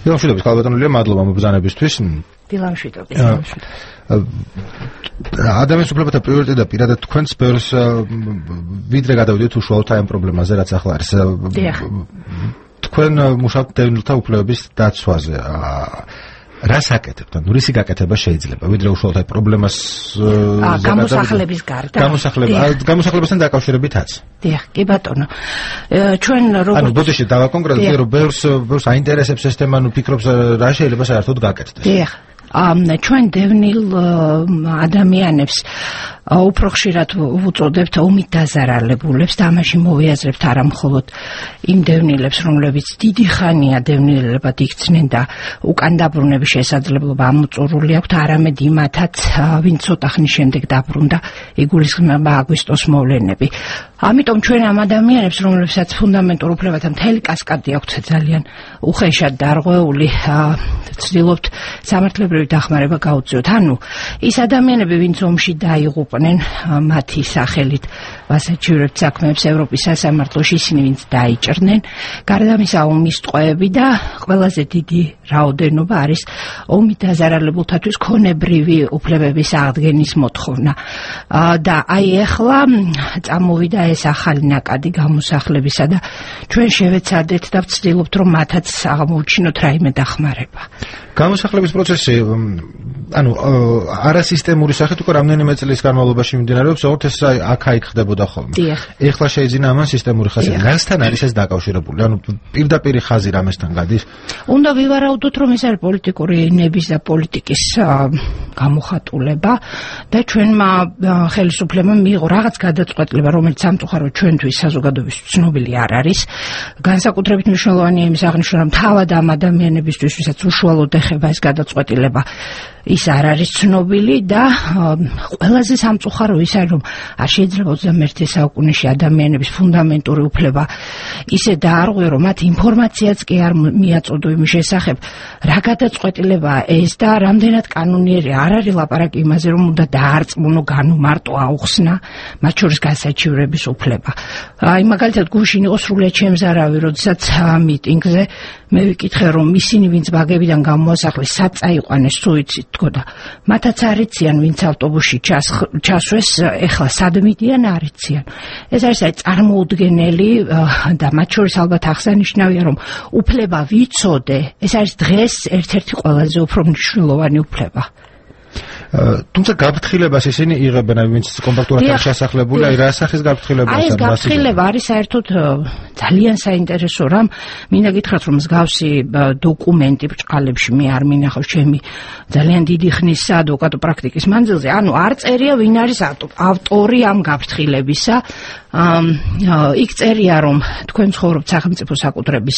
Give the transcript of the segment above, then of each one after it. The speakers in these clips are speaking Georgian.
დილამშვიდობის ქალბატონულია, მადლობა მობრძანებისთვის. დილამშვიდობის. ადამიანის უფლებათა პრიორიტეტი და პირადად თქვენს ბევრს ვიდრე გადავიდეთ უშუალოდ ამ პრობლემაზე, რაც ახლა არის. თქვენ მუშაობთ დევნილთა უფლებების დაცვაზე. რას აკეთებთ? ანუ რისი გაკეთება შეიძლება? ვიდრე უშუალოდ აი პრობლემას გამოსახლების გარდა. გამოსახლებასთან დაკავშირებითაც. დიახ, კი ბატონო. ჩვენ როგორც ანუ ბოდიში დავაკონკრეტოთ, რომ ბევრს აინტერესებს ეს თემა, ანუ ფიქრობს რა შეიძლება საერთოდ გაკეთდეს. დიახ. ჩვენ დევნილ ადამიანებს უფრო ხშირად ვუწოდებთ ომით დაზარალებულებს და ამაში მოვიაზრებთ არა მხოლოდ იმ დევნილებს, რომლებიც დიდი ხანია დევნილებად იქცნენ და უკან დაბრუნების შესაძლებლობა ამოწურული აქვთ, არამედ იმათაც, ვინც ცოტა ხნის შემდეგ დაბრუნდა, იგულისხმება აგვისტოს მოვლენები. ამიტომ ჩვენ ამ ადამიანებს, რომლებსაც ფუნდამენტურ უფლებათა მთელი კასკადი აქვთ ძალიან უხეშად დარღვეული, ვცდილობთ სამართლებრივი დახმარება გაუწიოთ. ანუ ის ადამიანები, ვინც ომში დაიღუპნენ, მათი სახელით ვასაჩივრებთ საქმეებს ევროპის სასამართლოში, ისინი ვინც დაიჭრნენ, გარდა ამისა ომის ტყვეები და ყველაზე დიდი რაოდენობა არის ომით დაზარალებულთათვის ქონებრივი უფლებების აღდგენის მოთხოვნა. და აი ახლა წამოვიდა ეს ახალი ნაკადი გამოსახლებისა და ჩვენ შევეცადეთ და ვცდილობთ, რომ მათაც აღმოუჩინოთ რაიმე დახმარება. გამოსახლების პროცესი, ანუ არასისტემური სახით უკვე რამდენიმე წლის განმავლობაში მიმდინარეობს, ოღონდ ეს აქ-იქ ხდებოდა ხოლმე. ეხლა შეიძინა ამან სისტემური ხაზი. რასთან არის ეს დაკავშირებული? ანუ პირდაპირი ხაზი რამესთან გადის? უნდა ვივარაუდოთ, რომ ეს არის პოლიტიკური ნების და პოლიტიკის გამოხატულება და ჩვენმა ხელისუფლებამ მიიღო რაღაც გადაწყვეტილება, რომელიც სამწუხაროდ ჩვენთვის საზოგადოების ცნობილი არ არის. განსაკუთრებით მნიშვნელოვანია იმის აღნიშვნა, რომ თავად ამ ადამიანებისთვის, ვისაც უშუალოდ ეხება ეს გადაწყვეტილება, ის არ არის ცნობილი და ყველაზე სამწუხარო ის არის, რომ არ შეიძლება 21 საუკუნეში ადამიანების ფუნდამენტური უფლება ისე დაარღვიო, რომ მათ ინფორმაციაც კი არ მიაწოდო იმის შესახებ, რა გადაწყვეტილებაა ეს და რამდენად კანონიერი არ არის ლაპარაკი იმაზე, რომ უნდა დაარწმუნო, განუმარტო, აუხსნა, მათ შორის გასაჩივრების უფლება. აი მაგალითად გუშინ იყო სრულიად შემზარავი, როდესაც მიტინგზე მე ვიკითხე, რომ ისინი, ვინც ბაგებიდან გამოასახლეს, სად წაიყვანეს სუიციდ თქო და მათაც არიციან, ვინც ავტობუსში ჩასვეს, ეხლა სად მიდიან არიციან. ეს არის წარმოუდგენელი და მათ შორის ალბათ აღსანიშნავია, რომ უფლება ვიცოდე, ეს არის დღეს ერთ-ერთი ყველაზე უფრო მნიშვნელოვანი უფლება. თუმცა გაფრთხილებას ისინი იღებენ, ვინც კომპაქტურად არის შესახლებული, აი რა სახის გაფრთხილებას? აი ეს გაფრთხილება არის საერთოდ ძალიან საინტერესო რამ. მინდა გითხრათ, რომ მსგავსი დოკუმენტი ბრჭყალებში მე არ მინახავს ჩემი ძალიან დიდი ხნის საადვოკატო პრაქტიკის მანძილზე. ანუ არ წერია, ვინ არის ავტორი ამ გაფრთხილებისა. იქ წერია, რომ თქვენ ცხოვრობთ სახელმწიფო საკუთრების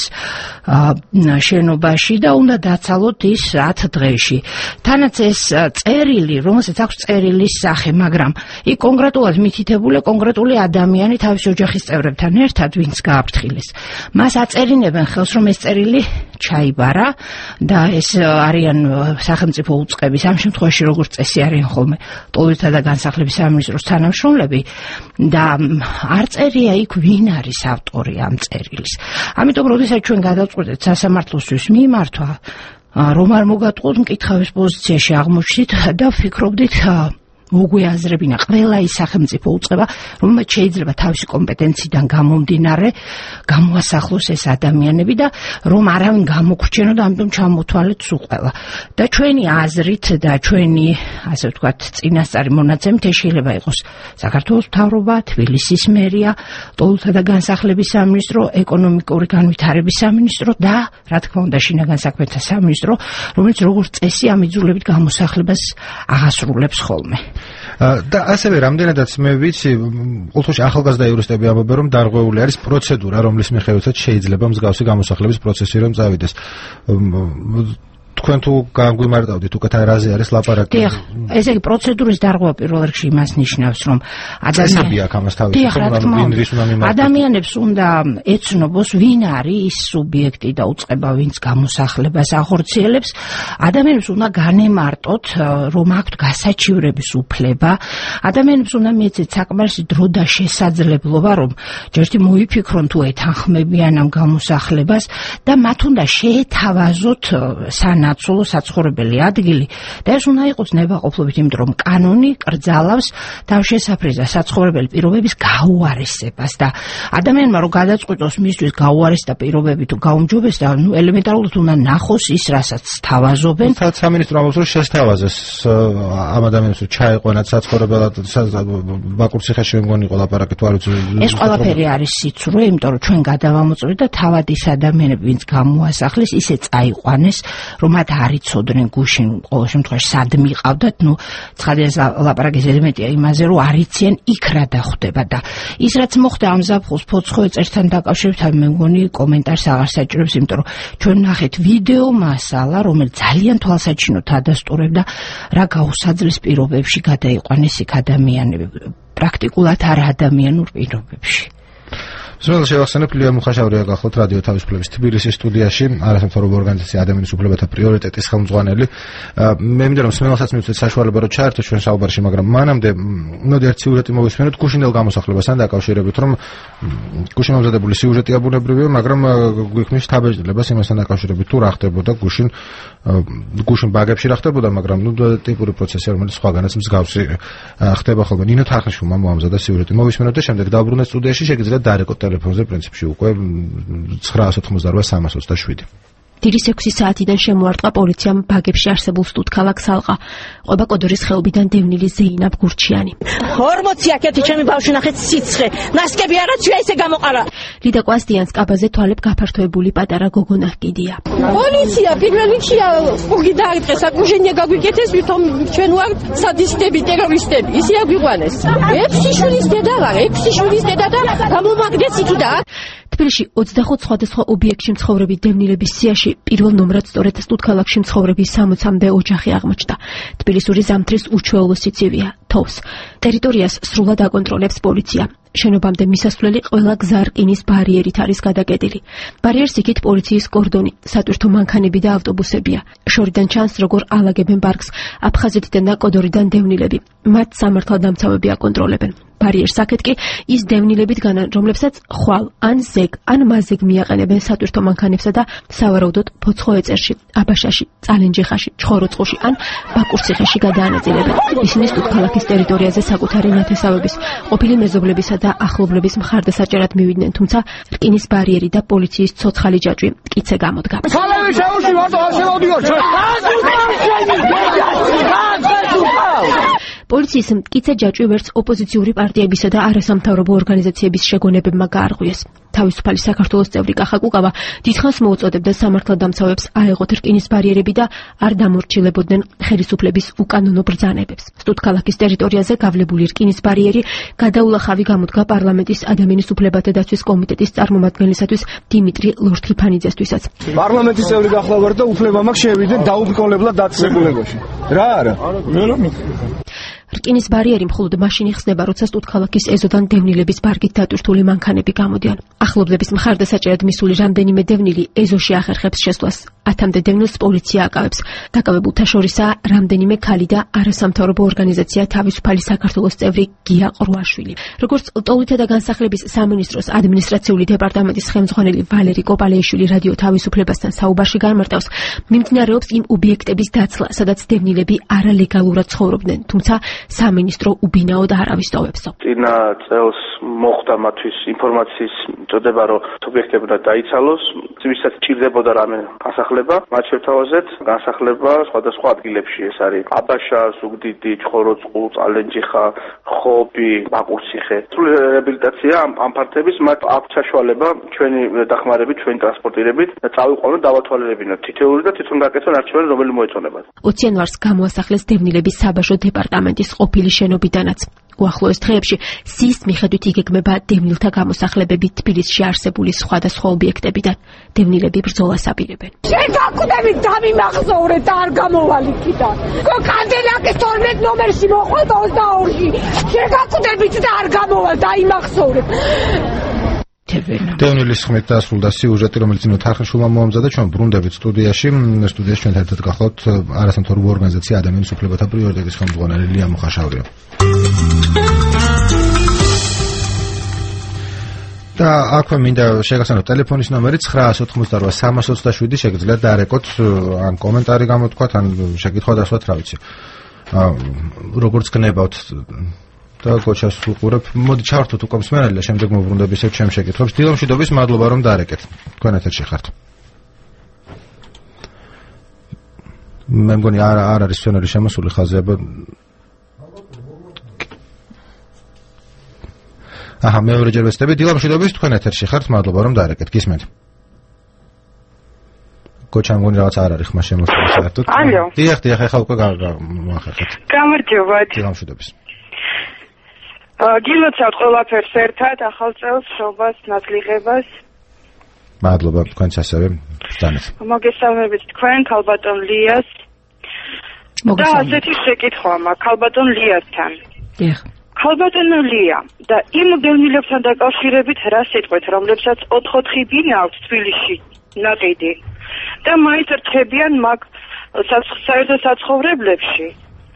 შენობაში და უნდა დაცალოთ ის 10 დღეში. თანაც ეს წერილი, რომელსაც აქვს წერილის სახე, მაგრამ იქ კონკრეტულად მითითებული კონკრეტული ადამიანი თავის ოჯახის წევრებთან ერთად, ვინც გააფრთხილეს. მას აწერინებენ ხელს, რომ ეს წერილი ჩაიბარა და ეს არიან სახელმწიფო უწყების, ამ შემთხვევაში როგორც წესი არიან ხოლმე ტოლთა და განსახლების სამინისტროს თანამშრომლები და არ წერია იქ, ვინ არის ავტორი ამ წერილის. ამიტომ როდესაც ჩვენ გადავწყვეტეთ სასამართლოსთვის მიმართვა, რომ არ მოგატყუოთ, მკითხავის პოზიციაში აღმოჩნდით და ვფიქრობდით მოგვეაზრებინა ყველა ის სახელმწიფო უწყება, რომელმაც შეიძლება თავისი კომპეტენციიდან გამომდინარე გამოასახლოს ეს ადამიანები და რომ არავინ გამოგრჩენო და ამიტომ ჩამოთვალეთ სულ ყველა. და ჩვენი აზრით და ჩვენი, ასე ვთქვათ, წინასწარი მონაცემით ეს შეიძლება იყოს საქართველოს მთავრობა, თბილისის მერია, ტოლთა და განსახლების სამინისტრო, ეკონომიკური განვითარების სამინისტრო და რა თქმა უნდა შინაგან საქმეთა სამინისტრო, რომელიც როგორც წესი ამ იძულებით გამოსახლებას აღასრულებს ხოლმე. და ასევე რამდენადაც მე ვიცი, ყოველთვის ახალგაზრდა იურისტები ამბობენ, რომ დარღვეული არის პროცედურა, რომლის მიხედვითაც შეიძლება მსგავსი გამოსახლების პროცესი რომ წავიდეს. თქვენ თუ განგვიმარტავდით უკეთ რაზე არის ლაპარაკი? დიახ, ესე იგი პროცედურის დარღვევა პირველ რიგში იმას ნიშნავს, რომ ადამიანებს უნდა ეცნობოს, ვინ არის ის სუბიექტი და უწყება, ვინც გამოსახლებას ახორციელებს. ადამიანებს უნდა განემარტოთ, რომ აქვთ გასაჩივრების უფლება. ადამიანებს უნდა მიეცეთ საკმარისი დრო და შესაძლებლობა, რომ ჯერჯერობით მოიფიქრონ თუ ეთანხმებიან ამ გამოსახლებას და მათ უნდა შეეთავაზოთ სანაცვლო საცხოვრებელი ადგილი და ეს უნდა იყოს ნებაყოფლობით, იმიტომ რომ კანონი კრძალავს თავშესაფრის და საცხოვრებელი პირობების გაუარესებას და ადამიანმა რომ გადაწყვიტოს მისთვის გაუარესდა პირობები თუ გაუმჯობესდა, ელემენტარულად უნდა ნახოს ის, რასაც თავაზობენ. სამინისტრო ამბობს, რომ შესთავაზეს ამ ადამიანებს, რომ ჩაეყვანათ საცხოვრებელად ბაკურციხეში, მგონი იყო ლაპარაკი, თუ არ ვიცი. ეს ყველაფერი არის სიცრუე, იმიტომ რომ ჩვენ გადავამოწმეთ და თავად ის ადამიანები, ვინც გამოასახლეს, ისე წაიყვანეს, რომ მათ არ იცოდნენ გუშინ ყოველ შემთხვევაში სად მიყავდათ, ცხადია ლაპარაკის ელემენტია იმაზე, რომ არ იციან იქ რა დახვდება და ის რაც მოხდა ამ ზაფხულს ფოცხოვეწერთან დაკავშირებით, მე მგონი კომენტარს აღარ საჭიროებს, იმიტომ რომ ჩვენ ნახეთ ვიდეო მასალა, რომელიც ძალიან თვალსაჩინოდ ადასტურებდა რა გაუსაძლეს პირობებში გადაიყვანეს იქ ადამიანები, პრაქტიკულად არ ადამიანურ პირობებში. ზრუნვალ შევახსენებ, ლია მუხაშავრია გახლავთ რადიო თავისუფლების თბილისის სტუდიაში, არასამთავრობო ორგანიზაცია ადამიანის უფლებათა პრიორიტეტის ხელმძღვანელი. მე მინდა რომ სმელასაც მივცეთ საშუალება რომ ჩაერთო ჩვენ საუბარში, მაგრამ მანამდე მოდი ერთ სიუჟეტი მოვისმენოთ გუშინელ გამოსახლებასთან დაკავშირებით, რომ გუშინ მომზადებული სიუჟეტია ბუნებრივია, მაგრამ გვიქმნის თაბეჭდილებას იმასთან დაკავშირებით, თუ რა ხდებოდა გუშინ ბაგებში რა ხდებოდა, მაგრამ ტიპური პროცესია, რომელიც სხვაგანაც მსგავსი ხდება ხოლმე. ნინო თახნიშვილმა მოამზადა სიუჟეტი. მოვისმენოთ და შემდეგ დავბრუნდეთ სტუდიაში, შეგიძლიათ დაარეკოთ ტელეფონზე პრინციპში უკვე 988-327. დილის 6 საათიდან შემოარტყა პოლიციამ ბაგებში არსებულ სტუდქალაქს ალყა. ყვება კოდორის ხეობიდან დევნილი ზეინაბ გურჩიანი. 40 აკეთი ჩემი ბავშვი ნახეთ სიცხე. ნასკები არაცვია ესე გამოყარა. ლიდა კვასტიანს კაბაზე თვალებ გაფართოებული პატარა გოგონა კიდია. პოლიცია პირველ რიგში უგი დაიწყეს, აკუჟენია გაგვიკეთეს, ვითომ ჩვენ ვართ სადისტები, ტერორისტები. ისე აგვიყვანეს. 6 შვილის დედა ვარ, 6 შვილის დედა და გამომაგდეს იქიდან. თბილისში 25 სხვადასხვა ობიექტში მცხოვრები დევნილების სიაში პირველ ნომრად სწორედ სტუდქალაქში მცხოვრები 60-მდე ოჯახი აღმოჩნდა. თბილისური ზამთრის უჩვეულო სიცივეა თოვს. ტერიტორიას სრულად აკონტროლებს პოლიცია. შენობამდე მისასვლელი ყველა გზა რკინის ბარიერით არის გადაკეტილი. ბარიერს იქით პოლიციის კორდონი, სატვირთო მანქანები და ავტობუსებია. შორიდან ჩანს, როგორ ალაგებენ პარკს აფხაზეთიდან და კოდორიდან დევნილები. მათ სამართალდამცავები აკონტროლებენ. ბარიერს აქეთ კი ის დევნილებით განან, რომლებსაც ხვალ, ან ზეგ, ან მაზეგ მიაყენებენ სატვირთო მანქანებსა და სავარაუდოდ ფოცხოვეწერში, აბაშაში, წალენჯიხაში, ჩხოროწყუში ან ბაკურციხეში გადაანაწილებენ. ისინი სტუდქალაქის ტერიტორიაზე საკუთარი ნათესავების, ყოფილი მეზობლებისა და ახლობლების მხარდასაჭერად მივიდნენ, თუმცა რკინის ბარიერი და პოლიციის ცოცხალი ჯაჭვი მტკიცე გამოდგა. პოლიციის მტკიცე ჯაჭვი ვერც ოპოზიციური პარტიებისა და არასამთავრობო ორგანიზაციების შეგონებებმა გაარღვიეს. თავისუფალი საქართველოს წევრი კახა კუკავა დიდხანს მოუწოდებდა სამართალდამცავებს აეღოთ რკინის ბარიერები და არ დამორჩილებოდნენ ხელისუფლების უკანონო ბრძანებებს. სტუდქალაქის ტერიტორიაზე გავლებული რკინის ბარიერი გადაულახავი გამოდგა პარლამენტის ადამიანის უფლებათა დაცვის კომიტეტის წარმომადგენლისათვის დიმიტრი ლორთქიფანიძესთვისაც. პარლამენტის წევრი გახლა ვარ და უფლება მაქვს შევიდე დაუბრკოლებლად დაწესებულებაში. რა არა? რკინის ბარიერი მხოლოდ მაშინ იხსნება, როცა სტუდქალაქის ეზოდან დევნილების ბარგით დატვირთული მანქანები გამოდიან. ახლობლების მხარდასაჭერად მისული რამდენიმე დევნილი ეზოში ახერხებს შესვლას. 10-მდე დევნილს პოლიცია აკავებს. დაკავებულთა შორისაა რამდენიმე ქალი და არასამთავრობო ორგანიზაცია თავისუფალი საქართველოს წევრი გია ყრუაშვილი. როგორც ლტოლვილთა და განსახლების სამინისტროს ადმინისტრაციული დეპარტამენტის ხელმძღვანელი ვალერი კოპალეიშვილი რადიო თავისუფლებასთან საუბარში გამარტავს, მიმდინარეობს იმ ობიექტების დაცლა, სადაც დევნილები არალეგალურად ცხოვრობდნენ, თუმცა სამინისტრო უბინაოდ არ ავისწავებსო. წინა წელს მოხდა მათთვის ინფორმაციის წოდება, რომ ობიექტები უნდა დაიცალოს, ვისაც ჭირდებოდა რამე განსახლება, მათ შევთავაზეთ განსახლება სხვადასხვა ადგილებში. ეს არის აბაშა, ზუგდიდი, ჩხოროწყუ, წალენჯიხა, ხობი, ბაკურციხე. სრული რეაბილიტაცია ამ ფაქტების მათ აქვს საშუალება ჩვენი დახმარებით, ჩვენი ტრანსპორტირებით და წავიყვანოთ, დავათვალიერებინოთ თითოეული და თვითონ გაკეთონ არჩევანი, რომელი მოეწონებათ. 20 იანვარს გამოასახლეს დევნილების საბაჟო დეპარტამენტის ყოფილი შენობიდანაც. უახლოეს დღეებში სიის მიხედვით იგეგმება დევნილთა გამოსახლებები თბილისში არსებული სხვადასხვა ობიექტებიდან. დევნილები ბრძოლას აპირებენ. ვერ გაკვდებით დამიმახსოვრეთ და არ გამოვალ იქიდან. კანდელაკის 12 ნომერში მოხვედ 22-ში. ვერ გაკვდებით და არ გამოვალ დაიმახსოვრეთ. დევნილის ხმით დასრულდა სიუჟეტი, რომელიც ნინო თარხნიშვილმა მოამზადა. ჩვენ ბრუნდებით სტუდიაში ჩვენთან ერთად გახლავთ არასამთავრობო ორგანიზაცია ადამიანის უფლებათა პრიორიტეტის ხელმძღვანელი ლია მუხაშავრია. და აქვე მინდა შეგახსენოთ ტელეფონის ნომერი 988-327 შეგიძლიათ დაარეკოთ, ან კომენტარი გამოთქვათ, ან შეკითხვა დასვათ, რა ვიცი. როგორც გნებავთ და გოჩას უყურებ. მოდი ჩავართოთ უკვე მსმენელი და შემდეგ მოვბრუნდები ისევ ჩემ შეკითხვებს. დილომშვიდობის, მადლობა რომ დაარეკეთ. თქვენ ეთერში ხართ. მე მგონი არ არის მსმენელი შემოსული ხაზება. აჰა, მეორე ჯერ ვეცდები. დილომშვიდობის, თქვენ ეთერში ხართ, მადლობა რომ დაარეკეთ. გისმენთ. გოჩამ მგონი რაღაც არ არის ხმა შემოსული საერთოდ. ალო. დიახ, ეხლა უკვე მოახერხეთ. გამარჯობათ. დილომშვიდობის. გილოცავთ ყველაფერს ერთად, ახალ წელს, შობას, ნათლიღებას. მადლობა, თქვენც ასევე. სტანეთ. მოგესალმებით თქვენ, ქალბატონ ליას. და ასეთი შეკითხვა მაქვს ქალბატონ ליასთან. დიახ. ქალბატონ ლია და იმ დევნილებთან დაკავშირებით რა სიტყვით, რომლებსაც 4-4 ბინა აქვს თბილისში ნაყიდი და მაინც რჩებიან მაგ საერთო საცხოვრებლებში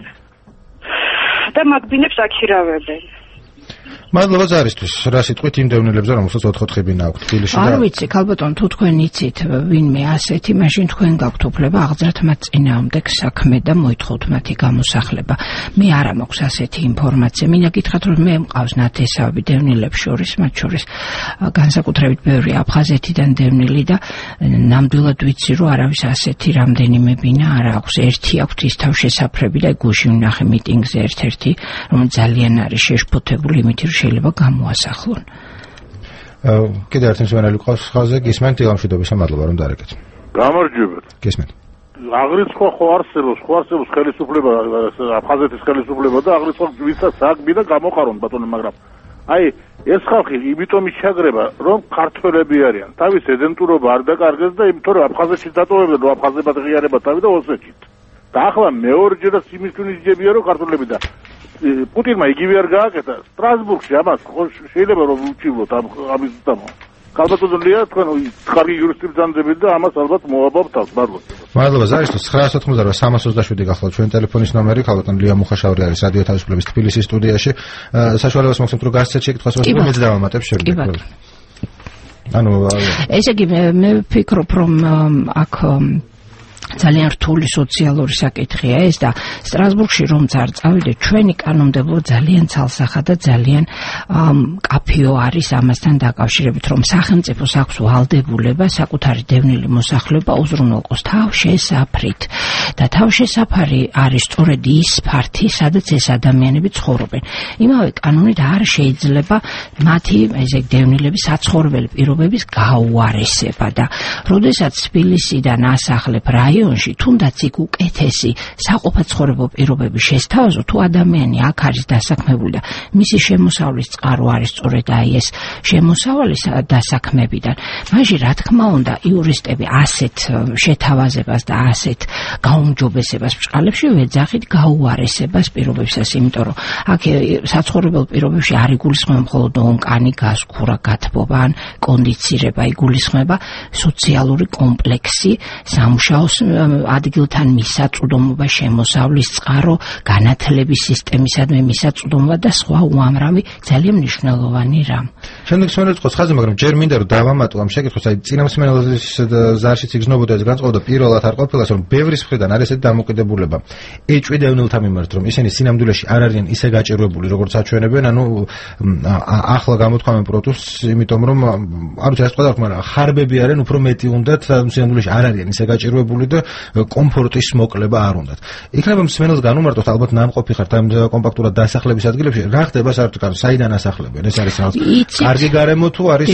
და მაგ ბინებს აქირავებენ. მადლობა ზარისთვის. რა სიტყვით იმ დევნილებზე, რომელსაც 4-4 ბინა აქვს თბილისში და არ ვიცი, ქალბატონ, თუ თქვენ იცით ვინმე ასეთი, მაშინ თქვენ გაქვთ უფლება აღძრათ მათ წინააღმდეგ საქმე და მოითხოვთ მათი გამოსახლება. მე არა მაქვს ასეთი ინფორმაცია. მინდა გითხრათ, რომ მე მყავს ნათესავები დევნილებს შორის, მათ შორის განსაკუთრებით ბევრი აფხაზეთიდან დევნილი და ნამდვილად ვიცი, რომ არავის ასეთი რამდენიმე ბინა არ აქვს. ერთი აქვს ის თავშესაფრები და გუში ვნახე მიტინგზე ერთ-ერთი, რომელიც ძალიან არის შეშფოთებული იმით, რომ შეიძლება გამოასახლონ. კიდევ ერთი მსმენელი ყავს ხაზზე, გისმენთ, დილამშვიდობისა, მადლობა რომ დაარეკეთ. გამარჯობათ. გისმენთ. აღრიცხვა ხო არსებობს ხელისუფლება, აფხაზეთის ხელისუფლება და აღრიცხვა ვისაც აგბი და გამოყარონ ბატონო, მაგრამ აი ეს ხალხი იმიტომ იჩაგრება, რომ ქართველები არიან. თავის ეზენტურობა არ დაკარგეს და იმიტომ რომ აფხაზეთში დატოვებენ, რომ აფხაზებად ღიარება თავი და ოსეთით. და ახლა მეორჯერაც იმისთვის იძებია, რომ ქართველები და პუტინმა იგივე არ გააკეთა სტრასბურგში ამას შეიძლება რომ უჩივლოთ ამის დამო. ქალბატონ ლია, თქვენ ხარი იურისტი ბრძანდებით და ამას ალბათ მოაბავთ თავს. მადლობა ზარისთვის. 988-327 გახლავთ ჩვენ ტელეფონის ნომერი. ქალბატონ ლია მუხაშაური არის რადიო თავისუფლების თბილისის სტუდიაში. საშუალებას მოგცემთ რომ გასცეთ შეკითხვას, მეც დავამატებ შემდეგ. ანუ ესე იგი მე ვფიქრობ რომ აქ ძალიან რთული სოციალური საკითხია ეს და სტრასბურგში რომც არ წავიდე, ჩვენი კანონმდებლობა ძალიან ცალსახა და ძალიან კაფეო არის ამასთან დაკავშირებით, რომ სახელმწიფოს აქვს ვალდებულება საკუთარი დევნილი მოსახლეობა უზრუნველყოს თავშესაფრით და თავშესაფარი არის სწორედ ის ფართი, სადაც ეს ადამიანები ცხოვრობენ. იმავე კანონით არ შეიძლება მათი ესე დევნილების საცხოვრებელი პირობების გაუარესება და როდესაც თბილისიდან ასახლებ რაიონში, თუნდაც იქ უკეთესი საყოფაცხოვრებო პირობები შესთავაზო, თუ ადამიანი აქ არის დასაქმებული და მისი შემოსავლის წყარო არის სწორედ აი ეს შემოსავალი დასაქმებიდან, მაშინ რა თქმა უნდა იურისტები ასეთ შეთავაზებას და ასეთ გაუმჯობესებას ბჭყალებში ვეძახით გაუარესებას პირობებსაც, იმიტომ რომ აქ საცხოვრებელ პირობებში არ იგულისხმება მხოლოდ ონკანი, გაზქურა, გათბობა ან კონდიცირება, იგულისხმება სოციალური კომპლექსი, სამუშაოს ადგილთან მისაწვდომობა, შემოსავლის წყარო, განათლების სისტემისადმი მისაწვდომობა და სხვა უამრავი ძალიან მნიშვნელოვანი რამ. შემდეგ მსმენელს ყავს ხაზი, მაგრამ ჯერ მინდა რომ დავამატო ამ შეკითხვას, აი წინა მსმენელის ზარშიც იგრძნობოდა ეს განწყობა პირულად არ ყოფილას, რომ ბევრის მხრიდან არის ეს დამოკიდებულება ეჭვი დევნილთა მიმართ, რომ ისინი სინამდვილეში არ არიან ისე გაჭირვებული, როგორც აჩვენებენ, ანუ ახლა გამოთქვამენ პროტესტს, იმიტომ რომ არ ვიცი რა თქვა, მაგრამ ხარბები არიან უფრო მეტი უნდათ, სინამდვილეში არ არიან ისე გაჭირვებული და კომფორტის მოკლება არ უნდათ. იქნება მსმენელს განუმარტოთ, ალბათ ნამყოფი ხართ ამ კომპაქტურად დასახლების ადგილებში, რა ხდება საერთოდ, საიდან ასახლებენ? ეს არის რაღაც კარგი გარემო თუ არის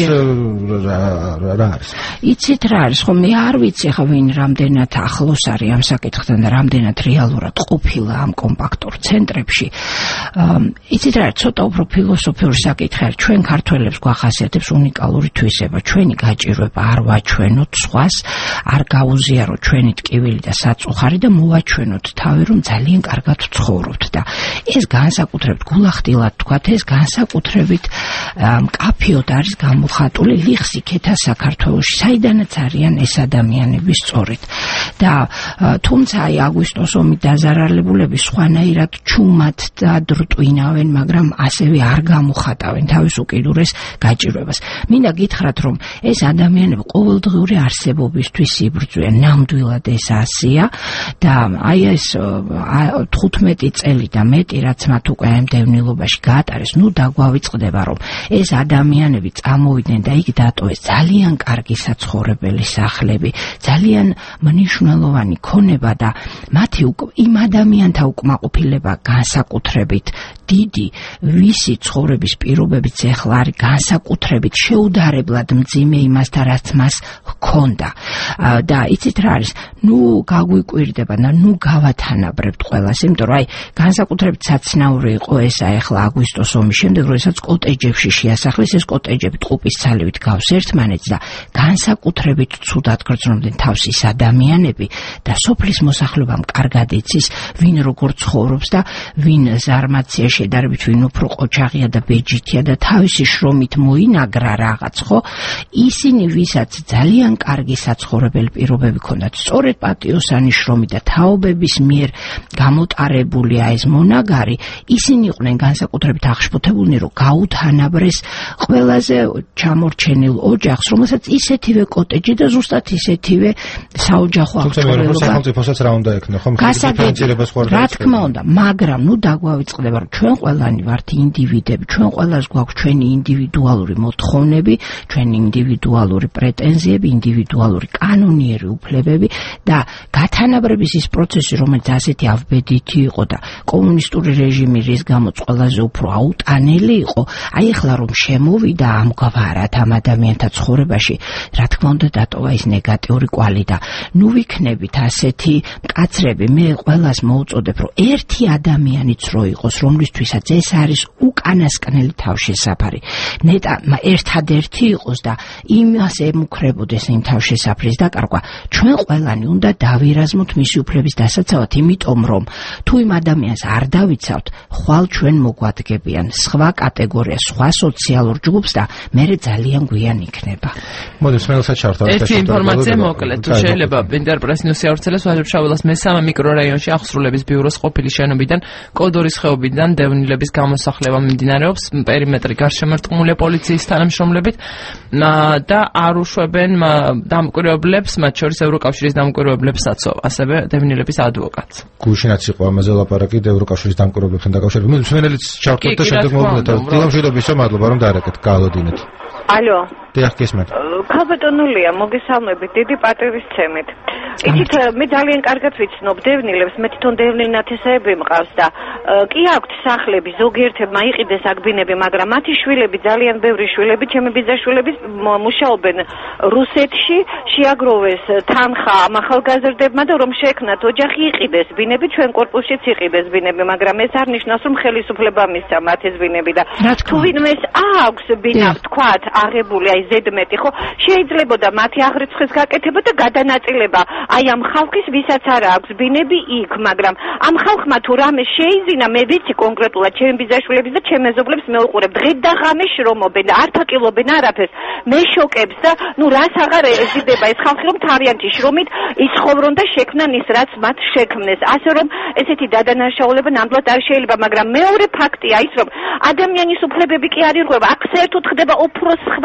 რა არის? იცით რა არის, ხო მე არ ვიცი ხა ვინ რამდენად ახლოს არის ამ საკითხთან და რამდენად რეალურად ყოფილა ამ კომპაქტურ ცენტრებში. იცით რა, ცოტა უფრო ფილოსოფიური საკითხი არის. ჩვენ ქართველებს გვახასიათებს უნიკალური თვისება. ჩვენი გაჭირვება არ ვაჩვენოთ სხვას, არ გაუზიაროთ ჩვენი ტკივილი და საწუხარი და მოვაჩვენოთ თავი, რომ ძალიან კარგად ვცხოვრობთ და ეს განსაკუთრებით გულახდილად თქვათ, ეს განსაკუთრებით მკაფიოდ არის გამოხატული ლიხს იქეთა საქართველოში, საიდანაც არიან ეს ადამიანები სწორედ. და თუმცა აი აგვისტოს ომით დაზარალებულები სხვანაირად ჩუმად და დრტვინავენ, მაგრამ ასევე არ გამოხატავენ თავის უკიდურეს გაჭირვებას. მინდა გითხრათ, რომ ეს ადამიანები ყოველდღიური არსებობისთვის იბრძვიან, ნამდვილად ეს ასია და აი ეს 15 წელი და მეტი, რაც მათ უკვე ამ დევნილობაში გაატარეს, ნუ დაგვავიწყდება, რომ ეს ადამიანები წამოვიდნენ და იქ დატოვეს ძალიან კარგი საცხოვრებელი სახლები, ძალიან მნიშვნელოვანი ქონება და მათი იმ ადამიანთა უკმაყოფილება განსაკუთრებით დიდი, ვისი ცხოვრების პირობებიც ეხლა არის განსაკუთრებით შეუდარებლად მძიმე იმასთან, რაც მას ჰქონდა. და იცით რა არის, ნუ გაგვიკვირდება და ნუ გავათანაბრებთ ყველას, იმიტომ რომ აი განსაკუთრებით საცნაური იყო ესა ეხლა აგვისტოს ომის შემდეგ, როდესაც კოტეჯებში შეასახლეს, ეს კოტეჯები ტყუპის ცალივით გავს ერთმანეთს და განსაკუთრებით ცუდად გრძნობდნენ თავს ის ადამიანები და სოფლის მოსახლეობამ კარგად იცის, ვინ როგორ ცხოვრობს და ვინ ზარმაცია შედარებით, ვინ უფრო ყოჩაღია და ბეჯითია და თავისი შრომით მოინაგრა რაღაც, ხო? ისინი, ვისაც ძალიან კარგი საცხოვრებელი პირობები ჰქონდათ, სწორედ პატიოსანი შრომით და თაობების მიერ გამოტარებულია ეს მონაგარი, ისინი იყვნენ განსაკუთრებით აღშფოთებულნი, რომ გაუთანაბრეს ყველაზე ჩამორჩენილ ოჯახს, რომელსაც ისეთივე კოტეჯი და ზუსტად ისეთივე საოჯახო აღჭურვილობა. სახელმწიფოსაც რა უნდა ექნა, ხომ? გასაგებია, რა თქმა უნდა, მაგრამ ნუ დაგვავიწყდება, რომ ჩვენ ყველანი ვართ ინდივიდები, ჩვენ ყველას გვაქვს ჩვენი ინდივიდუალური მოთხოვნები, ჩვენი ინდივიდუალური პრეტენზიები, ინდივიდუალური კანონიერი უფლებები და გათანაბრების ის პროცესი, რომელიც ასეთი ავბედითი იყო და კომუნისტური რეჟიმი რის გამოც ყველაზე უფრო აუტანელი იყო, აი ახლა რომ შემოვიდა ამგვარად ამ ადამიანთა ცხოვრებაში, რა თქმა უნდა დატოვა ის ნეგატიური კვალი და ნუ ვიქნებით ასეთი მკაცრები, მე ყველას მოუწოდებ, რომ ერთი ადამიანიც რო იყოს, რომლისთვისაც ეს არის უკანასკნელი თავშესაფარი. ნეტა ერთადერთი იყოს და იმას ემუქრებოდეს იმ თავშესაფრის დაკარგვა. ჩვენ ყველანი უნდა დავირაზმოთ მისი უფლების დასაცავად, იმიტომ რომ თუ იმ ადამიანს არ დავიცავთ, ხვალ ჩვენ მოგვადგებიან სხვა კატეგორიას, სხვა სოციალურ ჯგუფს და მე ძალიან გვიან იქნება. მოდი მსმენელსაც ჩავთავაზოთ. ერთი ინფორმაცია მოკლედ, თუ შეიძლება ინტერპრეს ნიუსი ავრცელებს ვაჟებშაველას მე-3 მიკრორაიონში აღსრულების ბიუროს ყოფილი შენობიდან კოდორის ხეობიდან დევნილების გამოსახლება მიმდინარეობს, პერიმეტრი გარშემორტყმულია პოლიციის თანამშრომლებით და არ უშვებენ დამკვირვებლებს, მათ შორის ევროკავშირის დამკვირვებლებსაც, ასევე დევნილების ადვოკატს. გუშინაც იყო ამაზე ლაპარაკი ევროკავშირის დამკვირვებლებთან დაკავშირებით. მე მსმენელიც ჩავთვალოთ და შემდეგ მოვიდეთ. დილამშვიდობისა, მადლობა რომ დაარეკეთ, გაალოდინეთ. ალო. დიახ, გისმენთ. ქალბატონულია, მოგესალმებით, დიდი პატივისცემით. იცით, მე ძალიან კარგად ვიცნობ დევნილებს, მე თვითონ დევნილ ნათესაები მყავს და კი აქვთ სახლები, ზოგიერთებმა იყიდეს აგბინები, მაგრამ მათი შვილები, ძალიან ბევრი შვილები, ჩემი ბიძაშვილები მუშაობენ რუსეთში, შეაგროვეს თანხა ამ ახალგაზრდებმა და რომ შეექმნათ ოჯახი, იყიდეს ბინები, ჩვენ კორპუსშიც იყიდეს ბინები, მაგრამ ეს არ ნიშნავს, რომ ხელისუფლება მისცა მათ ეს ბინები და თუ ვინმეს აქვს ბინა, თქვათ, აღებული აი ზედმეტი, ხო, შეიძლებოდა მათი აღრიცხვის გაკეთება და გადანაწილება აი ამ ხალხის, ვისაც არ აქვს ბინები იქ, მაგრამ ამ ხალხმა თუ რამე შეიზინა, მე ვიცი კონკრეტულად ჩემი ბიძაშვილების და ჩემი მეზობლებს მე უყურებ, დღე და ღამე შრომობენ და არ თაკილობენ არაფერს. მე შოკებს და ნუ რას აღარ ეზიდება ეს ხალხი, რომ თავიანთი შრომით იცხოვრონ და შექმნან ის, რაც მათ შექმნეს. ასე რომ ესეთი დადანაშაულება ნამდვილად არ შეიძლება, მაგრამ მეორე ფაქტია ის, რომ ადამიანის უფლებები კი არ ირღვევა, აქ საერთოდ ხდება უფრო სხვა რაღაც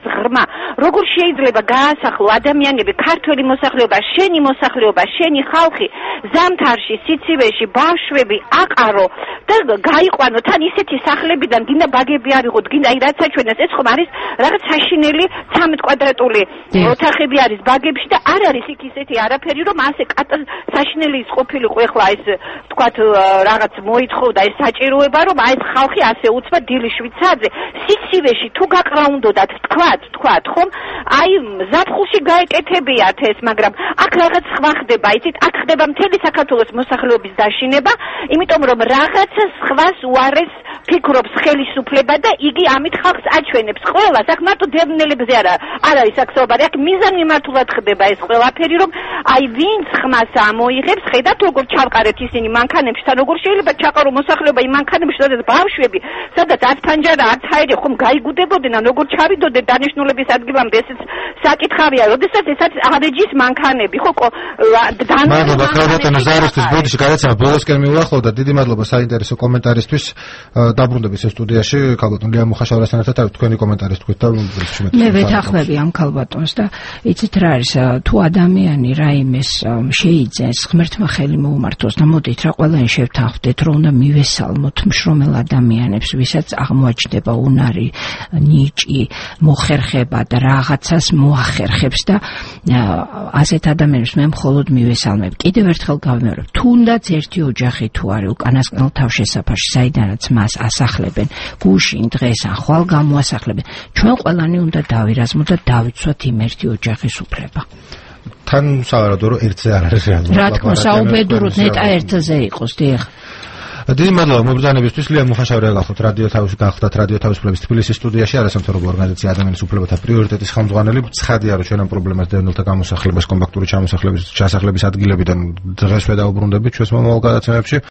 ღრმა. როგორ შეიძლება გაასახლო ადამიანები, ქართველი მოსახლეობა, შენი მოსახლეობა, შენი ხალხი ზამთარში, სიცივეში, ბავშვები აყარო და გაიყვანო თან ისეთი სახლებიდან, გინდა ბაგები არ იყოთ, გინდა აი რაც საჩვენეს, ეს ხომ არის რაღაც საშინელი 13 კვადრატული ოთახები არის ბაგებში და არ არის იქ ისეთი არაფერი, რომ ასე საშინელი ის ყოფილიყო ეხლა ეს თქვათ რაღაც მოითხოვდა ეს საჭიროება, რომ აი ეს ხალხი ასე უცბად დილის 7 საათზე სიცივეში თუ გაკრაუნდოდათ თქვათ ხომ აი ზაფხულში გაეკეთებიათ ეს, მაგრამ აქ რაღაც სხვა ხდება, იცით, აქ ხდება მთელი საქართველოს მოსახლეობის დაშინება, იმიტომ რომ რაღაცა სხვას უარეს ფიქრობს ხელისუფლება და იგი ამით ხალხს აჩვენებს. ყველას აქ მარტო დევნილებზე არ არის აქ საუბარი, აქ მიზანმიმართულად ხდება ეს ყველაფერი, რომ აი ვინც ხმას ამოიღებს, ხედავთ როგორ ჩავყარეთ ისინი მანქანებში, თან როგორ შეიძლება ჩაყარო მოსახლეობა იმ მანქანებში, სადაც ბავშვები, სადაც არც ფანჯარა, არც ჰაერი ხომ გაიგუდებოდნენ, ან როგორ ჩავიდოდნენ დანიშნულების ადგილამდე, ესეც საკითხავია, როდესაც ესაც არეჯის მანქანები, ხო მადლობა ქალბატონო ზარისთვის ბოდიში გადაცემა ბოლოსკენ მიუახლოვდა. დიდი მადლობა საინტერესო კომენტარისთვის. დაბრუნდებით სტუდიაში ქალბატონ ლია მუხაშავრასთან ერთად თქვენი კომენტარის თქვით და მე ვეთანხმები ამ ქალბატონს და იცით რა არის, თუ ადამიანი რაიმეს შეიძენს ღმერთმა ხელი მოუმართოს და მოდით რა ყველანი შევთანხმდეთ, რომ უნდა მივესალმოთ მშრომელ ადამიანებს, ვისაც აღმოაჩნდება უნარი, ნიჭი, მოხერხება და რაღაცას მოახერხებს და ასეთ ადამიანებს მე მხოლოდ მივესალმებ. კიდევ ერთხელ გავიმეორებ, თუნდაც ერთი ოჯახი თუ არის უკანასკნელ თავშესაფარში, საიდანაც მას ასახლებენ, გუშინ დღეს ან ხვალ გამოასახლებენ, ჩვენ ყველანი უნდა დავირაზმოთ და დავიცვათ იმ ერთი ოჯახის უფლება. თან სავარაუდო რომ ერთზე არ არის რეალური. რა თქმა უნდა, საუბედუროდ ნეტა ერთზე იყოს, დიახ. დიდი მადლობა მობრძანებისთვის. ლია მუხაშავრია გახლავთ რადიო თავისუფლების თბილისის სტუდიაში, არასამთავრობო ორგანიზაცია ადამიანის უფლებათა პრიორიტეტის ხელმძღვანელი. ცხადია რომ ჩვენ ამ პრობლემას დევნილთა გამოსახლებას, კომპაქტური ჩასახლების ადგილებიდან დღესვე დაუბრუნდებით ჩვენს მომავალ გადაცემებში.